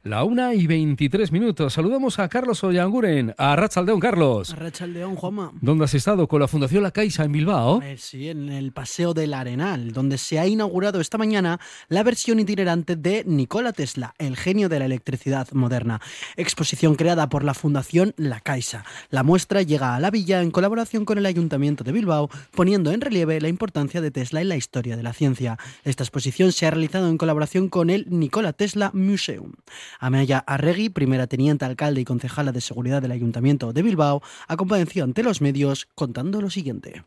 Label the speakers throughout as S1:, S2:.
S1: La 1:23. Saludamos a Carlos Ollanguren, a Arratsaldeon, Carlos.
S2: Arratsaldeon, Juanma.
S1: ¿Dónde has estado? Con la Fundación La Caixa en Bilbao.
S2: Sí, en el Paseo del Arenal, donde se ha inaugurado esta mañana la versión itinerante de Nikola Tesla, el genio de la electricidad moderna. Exposición creada por la Fundación La Caixa. La muestra llega a la villa en colaboración con el Ayuntamiento de Bilbao, poniendo en relieve la importancia de Tesla en la historia de la ciencia. Esta exposición se ha realizado en colaboración con el Nikola Tesla Museum. Amaia Arregui, primera teniente alcalde y concejala de seguridad del Ayuntamiento de Bilbao, ha comparecido ante los medios contando lo siguiente.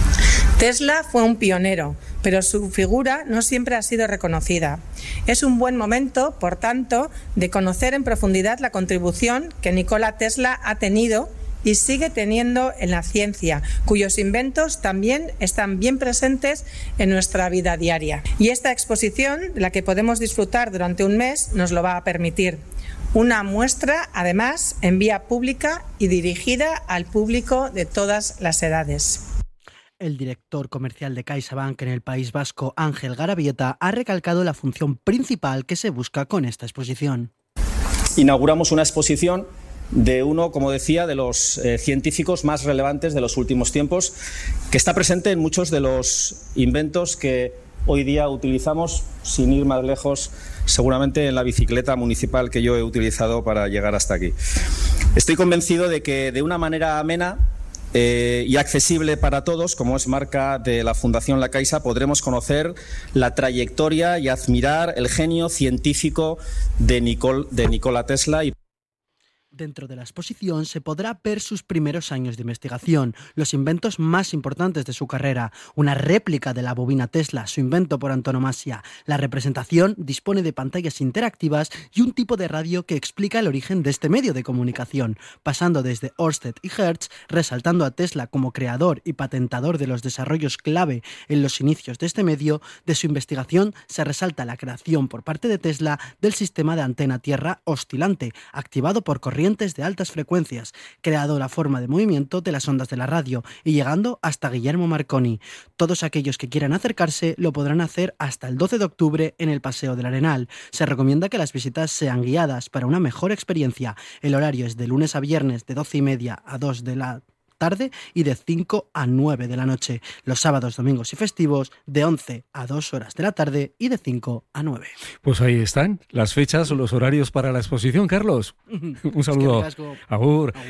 S3: Tesla fue un pionero, pero su figura no siempre ha sido reconocida. Es un buen momento, por tanto, de conocer en profundidad la contribución que Nikola Tesla ha tenido y sigue teniendo en la ciencia, cuyos inventos también están bien presentes en nuestra vida diaria. Y esta exposición, de la que podemos disfrutar durante un mes, nos lo va a permitir. Una muestra, además, en vía pública y dirigida al público de todas las edades.
S2: El director comercial de CaixaBank en el País Vasco, Ángel Garabieta, ha recalcado la función principal que se busca con esta exposición.
S4: Inauguramos una exposición de uno, como decía, de los científicos más relevantes de los últimos tiempos, que está presente en muchos de los inventos que hoy día utilizamos, sin ir más lejos, seguramente en la bicicleta municipal que yo he utilizado para llegar hasta aquí. Estoy convencido de que de una manera amena y accesible para todos, como es marca de la Fundación La Caixa, podremos conocer la trayectoria y admirar el genio científico de Nikola Tesla.
S2: Dentro de la exposición se podrá ver sus primeros años de investigación, los inventos más importantes de su carrera, una réplica de la bobina Tesla, su invento por antonomasia. La representación dispone de pantallas interactivas y un tipo de radio que explica el origen de este medio de comunicación, pasando desde Ørsted y Hertz, resaltando a Tesla como creador y patentador de los desarrollos clave en los inicios de este medio. De su investigación se resalta la creación por parte de Tesla del sistema de antena tierra oscilante, activado por corrientes de altas frecuencias, creado la forma de movimiento de las ondas de la radio y llegando hasta Guillermo Marconi. Todos aquellos que quieran acercarse lo podrán hacer hasta el 12 de octubre en el Paseo del Arenal. Se recomienda que las visitas sean guiadas para una mejor experiencia. El horario es de lunes a viernes de 12:30 a 2 de la tarde y de 5 a 9 de la noche. Los sábados, domingos y festivos de 11 a 2 horas de la tarde y de 5 a 9.
S1: Pues ahí están las fechas o los horarios para la exposición, Carlos. Un saludo. Agur.